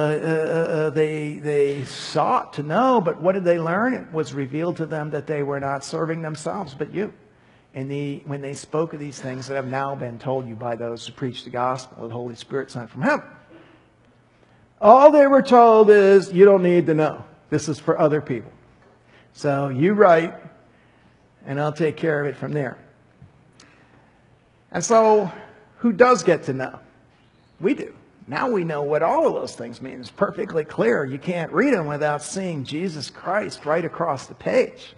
they sought to know, but what did they learn? It was revealed to them that they were not serving themselves, but you. And when they spoke of these things that have now been told you by those who preach the gospel of the Holy Spirit sent from heaven. All they were told is, you don't need to know. This is for other people. So you write, and I'll take care of it from there. And so, who does get to know? We do. Now we know what all of those things mean. It's perfectly clear. You can't read them without seeing Jesus Christ right across the page.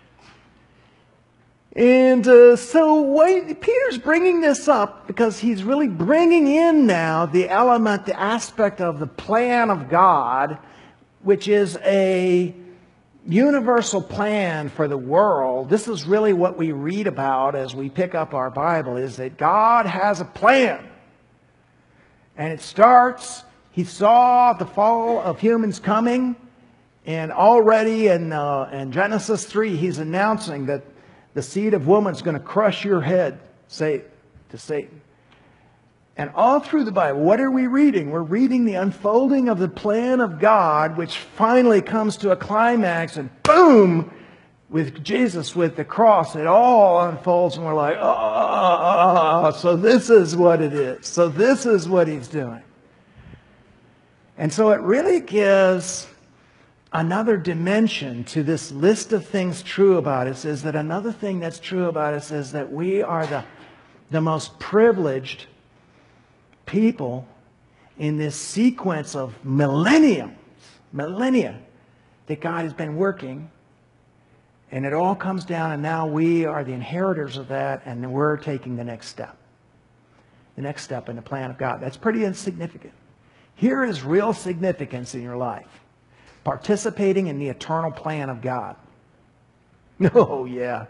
And so Peter's bringing this up because he's really bringing in now the element, the aspect of the plan of God, which is a universal plan for the world. This is really what we read about as we pick up our Bible, is that God has a plan. And it starts, he saw the fall of humans coming, and already in Genesis 3, he's announcing that the seed of woman is going to crush your head, say to Satan. And all through the Bible, what are we reading? We're reading the unfolding of the plan of God, which finally comes to a climax, and boom, with Jesus, with the cross, it all unfolds, and we're like, so this is what it is. So this is what he's doing. And so it really gives another dimension to this list of things true about us, is that another thing that's true about us is that we are the most privileged people in this sequence of millennia that God has been working. And it all comes down, and now we are the inheritors of that, and we're taking the next step. The next step in the plan of God. That's pretty insignificant. Here is real significance in your life. Participating in the eternal plan of God. Oh, yeah.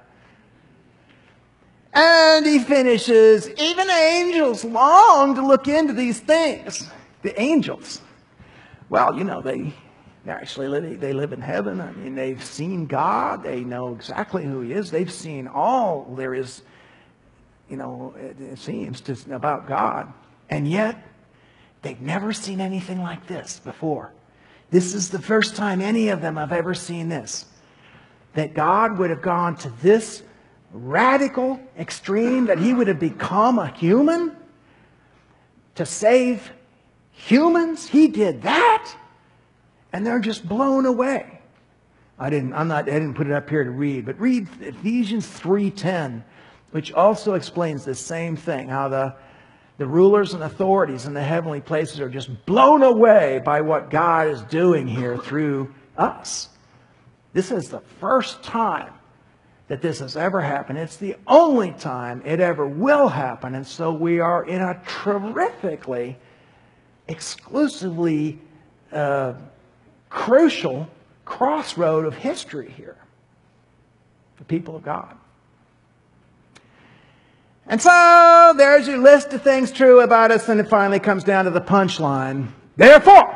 And he finishes, even angels long to look into these things. The angels. Well, they live in heaven. I mean, they've seen God. They know exactly who he is. They've seen all there is, it seems, about God. And yet, They've never seen anything like this before. This is the first time any of them have ever seen this. That God would have gone to this radical extreme, that he would have become a human to save humans. He did that. And they're just blown away. I didn't put it up here to read, but read Ephesians 3:10, which also explains the same thing, how the rulers and authorities in the heavenly places are just blown away by what God is doing here through us. This is the first time that this has ever happened. It's the only time it ever will happen. And so we are in a terrifically, exclusively crucial crossroad of history here. The people of God. And so there's your list of things true about us, and it finally comes down to the punchline. Therefore,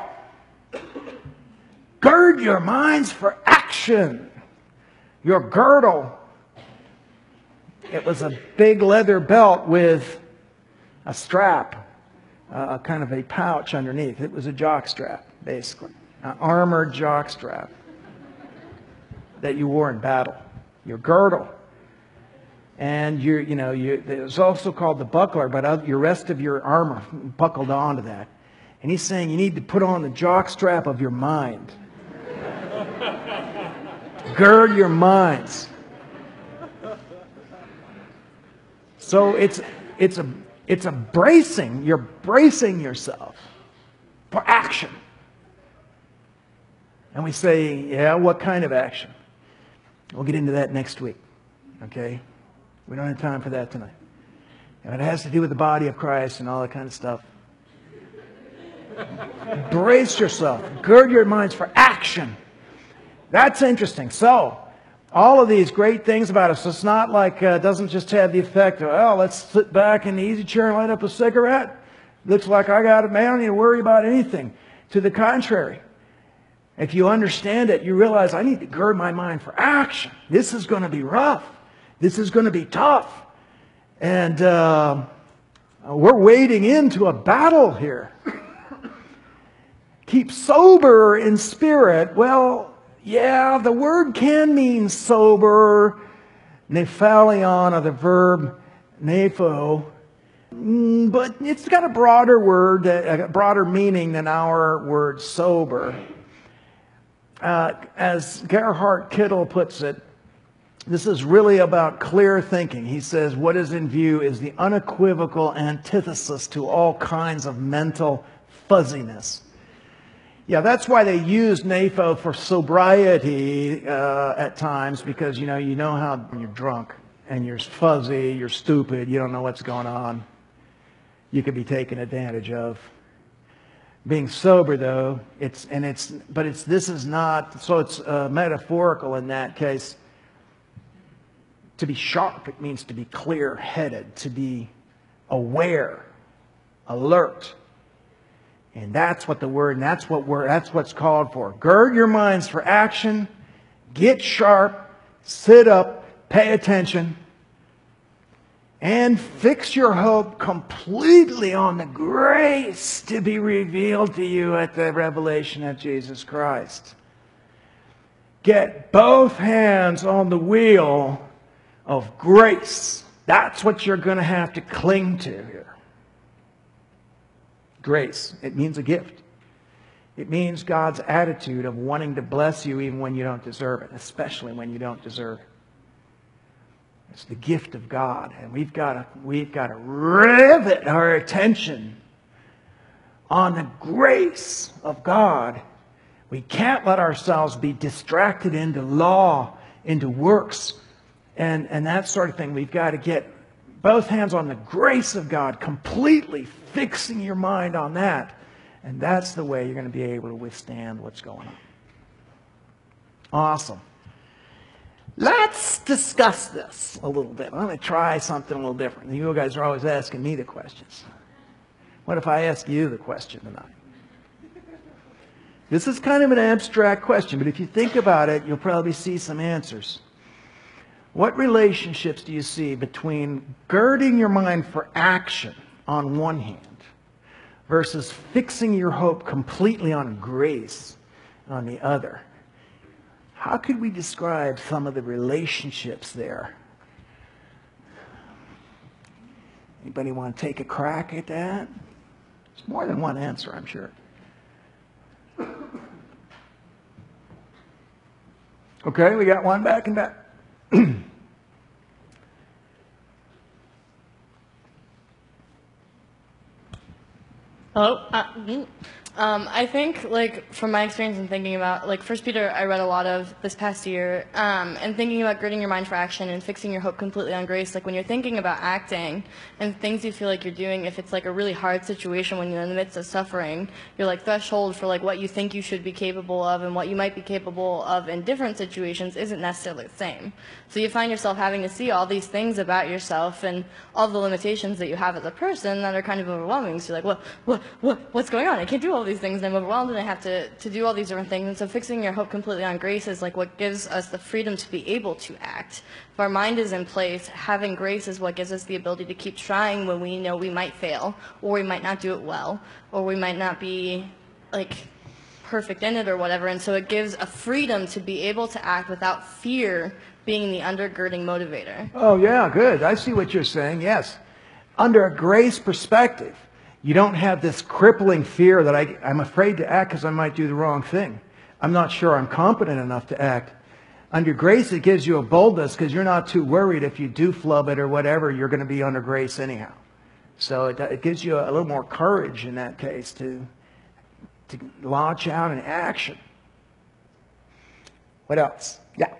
gird your minds for action. Your girdle. It was a big leather belt with a strap, kind of a pouch underneath. It was a jock strap, basically. An armored jock strap that you wore in battle. Your girdle. And it's also called the buckler, but your rest of your armor buckled onto that. And he's saying you need to put on the jock strap of your mind. Gird your minds. So it's a bracing. You're bracing yourself for action. And we say, yeah, what kind of action? We'll get into that next week. Okay? We don't have time for that tonight. And it has to do with the body of Christ and all that kind of stuff. Brace yourself. Gird your minds for action. That's interesting. So, all of these great things about us, it's not like it doesn't just have the effect of, oh, let's sit back in the easy chair and light up a cigarette. Looks like I got it, man. I don't need to worry about anything. To the contrary. If you understand it, you realize I need to gird my mind for action. This is going to be rough. This is going to be tough. And we're wading into a battle here. Keep sober in spirit. Well, yeah, the word can mean sober. Nephalion, or the verb nepho. But it's got a broader meaning than our word sober. As Gerhard Kittel puts it, this is really about clear thinking. He says what is in view is the unequivocal antithesis to all kinds of mental fuzziness. Yeah, that's why they use NAPHO for sobriety at times, because you know how when you're drunk and you're fuzzy, you're stupid, you don't know what's going on. You could be taken advantage of. Being sober, though, this is not, so it's metaphorical in that case. To be sharp, it means to be clear-headed, to be aware, alert. And that's what the word, and that's what's called for. Gird your minds for action, get sharp, sit up, pay attention, and fix your hope completely on the grace to be revealed to you at the revelation of Jesus Christ. Get both hands on the wheel of grace. That's what you're going to have to cling to here. Grace. It means a gift. It means God's attitude of wanting to bless you even when you don't deserve it, especially when you don't deserve it. It's the gift of God, and we've got to rivet our attention on the grace of God. We can't let ourselves be distracted into law, into works, and that sort of thing. We've got to get both hands on the grace of God, completely fixing your mind on that. And that's the way you're going to be able to withstand what's going on. Awesome. Let's discuss this a little bit. I'm going to try something a little different. You guys are always asking me the questions. What if I ask you the question tonight? This is kind of an abstract question, but if you think about it, you'll probably see some answers. What relationships do you see between girding your mind for action on one hand versus fixing your hope completely on grace on the other. How could we describe some of the relationships there? Anybody want to take a crack at that? There's more than one answer, I'm sure. Okay, we got one back and back. Hello? I think, like, from my experience in thinking about, like, First Peter, I read a lot of this past year, and thinking about girding your mind for action and fixing your hope completely on grace, like, when you're thinking about acting and things you feel like you're doing, if it's, like, a really hard situation when you're in the midst of suffering, your, like, threshold for, like, what you think you should be capable of and what you might be capable of in different situations isn't necessarily the same. So you find yourself having to see all these things about yourself and all the limitations that you have as a person that are kind of overwhelming. So you're like, what's going on? I can't do all these things, and I'm overwhelmed, and I have to do all these different things. And so fixing your hope completely on grace is like what gives us the freedom to be able to act. If our mind is in place, having grace is what gives us the ability to keep trying when we know we might fail, or we might not do it well, or we might not be, like, perfect in it or whatever. And so it gives a freedom to be able to act without fear being the undergirding motivator. Oh, yeah, good. I see what you're saying, yes. Under a grace perspective, you don't have this crippling fear that I'm afraid to act because I might do the wrong thing. I'm not sure I'm competent enough to act. Under grace, it gives you a boldness because you're not too worried if you do flub it or whatever, you're going to be under grace anyhow. So it gives you a little more courage in that case to launch out in action. What else? Yeah.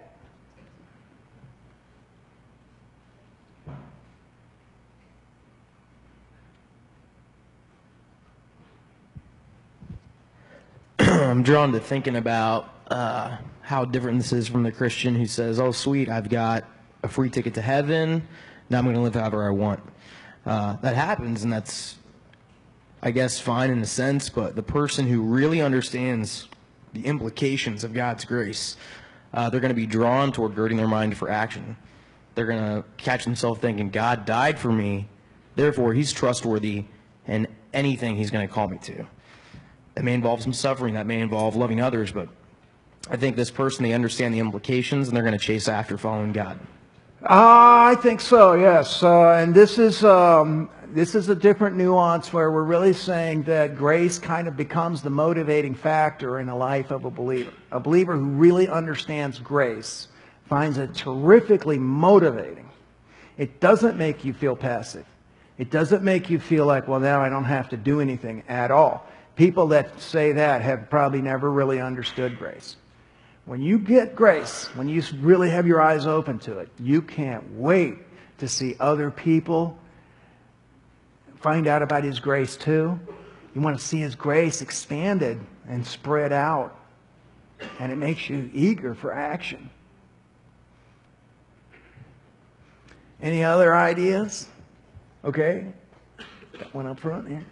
I'm drawn to thinking about how different this is from the Christian who says, oh, sweet, I've got a free ticket to heaven, now I'm going to live however I want. That happens, and that's, I guess, fine in a sense, but the person who really understands the implications of God's grace, they're going to be drawn toward girding their mind for action. They're going to catch themselves thinking, God died for me, therefore he's trustworthy in anything he's going to call me to. That may involve some suffering, that may involve loving others, but I think this person, they understand the implications, and they're going to chase after following God. I think so, yes. And this is a different nuance where we're really saying that grace kind of becomes the motivating factor in the life of a believer. A believer who really understands grace finds it terrifically motivating. It doesn't make you feel passive. It doesn't make you feel like, well, now I don't have to do anything at all. People that say that have probably never really understood grace. When you get grace, when you really have your eyes open to it, you can't wait to see other people find out about His grace too. You want to see His grace expanded and spread out. And it makes you eager for action. Any other ideas? Okay. Got one up front here.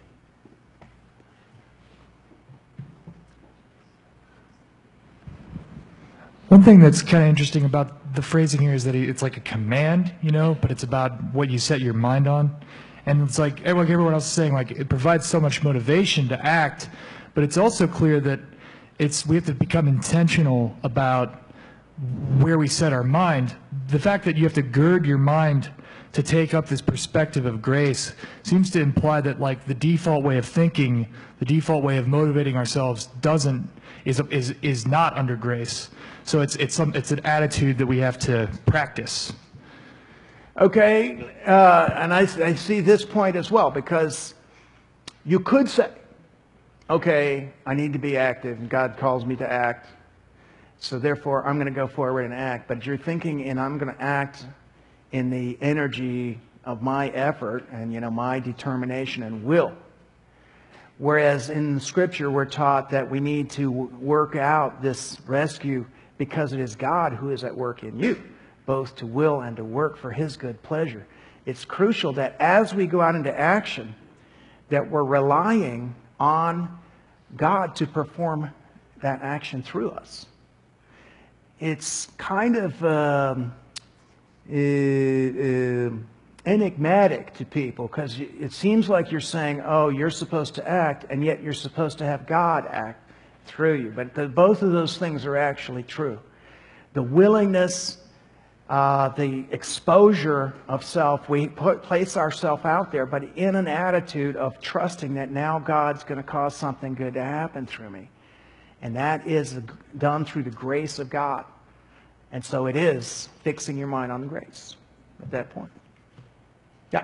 One thing that's kind of interesting about the phrasing here is that it's like a command, but it's about what you set your mind on. And it's like everyone else is saying, like, it provides so much motivation to act, but it's also clear that we have to become intentional about where we set our mind. The fact that you have to gird your mind to take up this perspective of grace seems to imply that, like, the default way of thinking, the default way of motivating ourselves is not under grace. So it's an attitude that we have to practice. Okay, and I see this point as well, because you could say, okay, I need to be active, and God calls me to act, so therefore I'm going to go forward and act. But you're thinking, and I'm going to act in the energy of my effort and, my determination and will. Whereas in Scripture we're taught that we need to work out this rescue because it is God who is at work in you, both to will and to work for His good pleasure. It's crucial that as we go out into action, that we're relying on God to perform that action through us. It's kind of enigmatic to people because it seems like you're saying, oh, you're supposed to act, and yet you're supposed to have God act through you. But both of those things are actually true. The willingness, the exposure of self, we place ourselves out there, but in an attitude of trusting that now God's going to cause something good to happen through me. And that is done through the grace of God. And so it is fixing your mind on the grace at that point. Yeah.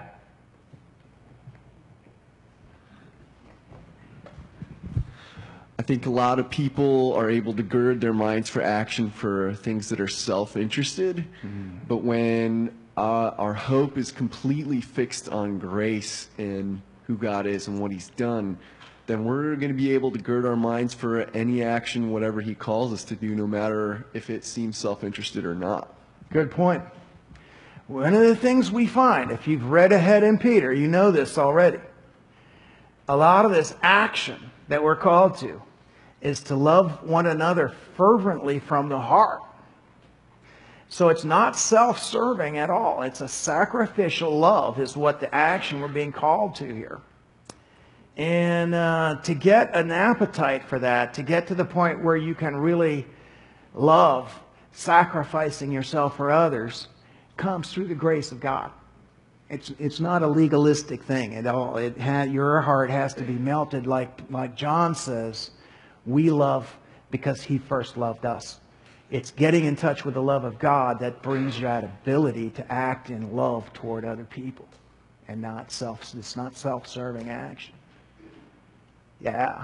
I think a lot of people are able to gird their minds for action for things that are self-interested. But when our hope is completely fixed on grace and who God is and what He's done, then we're going to be able to gird our minds for any action, whatever He calls us to do, no matter if it seems self-interested or not. Good point. One of the things we find, if you've read ahead in Peter, you know this already. A lot of this action that we're called to is to love one another fervently from the heart. So it's not self-serving at all. It's a sacrificial love is what the action we're being called to here. And to get an appetite for that, to get to the point where you can really love sacrificing yourself for others, comes through the grace of God. It's not a legalistic thing at all. Your heart has to be melted like John says, we love because He first loved us. It's getting in touch with the love of God that brings you that ability to act in love toward other people and it's not self-serving action. Yeah.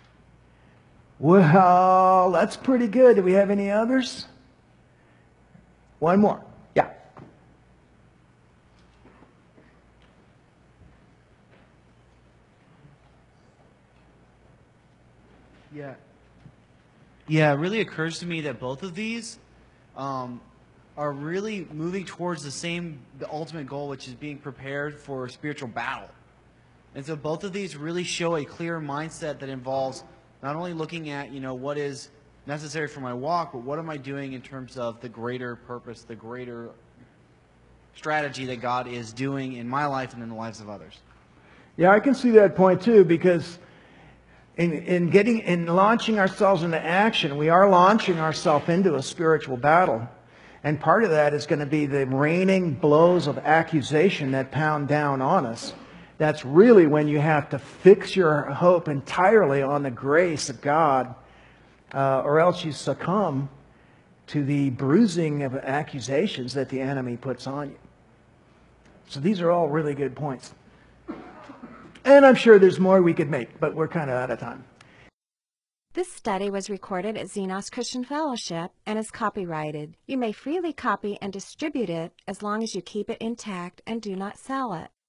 Well, that's pretty good. Do we have any others? One more. Yeah. Yeah, it really occurs to me that both of these are really moving towards the ultimate goal, which is being prepared for spiritual battle. And so both of these really show a clear mindset that involves not only looking at, what is necessary for my walk, but what am I doing in terms of the greater purpose, the greater strategy that God is doing in my life and in the lives of others. Yeah, I can see that point too, because in launching ourselves into action, we are launching ourselves into a spiritual battle. And part of that is going to be the raining blows of accusation that pound down on us. That's really when you have to fix your hope entirely on the grace of God, or else you succumb to the bruising of accusations that the enemy puts on you. So these are all really good points. And I'm sure there's more we could make, but we're kind of out of time. This study was recorded at Xenos Christian Fellowship and is copyrighted. You may freely copy and distribute it as long as you keep it intact and do not sell it.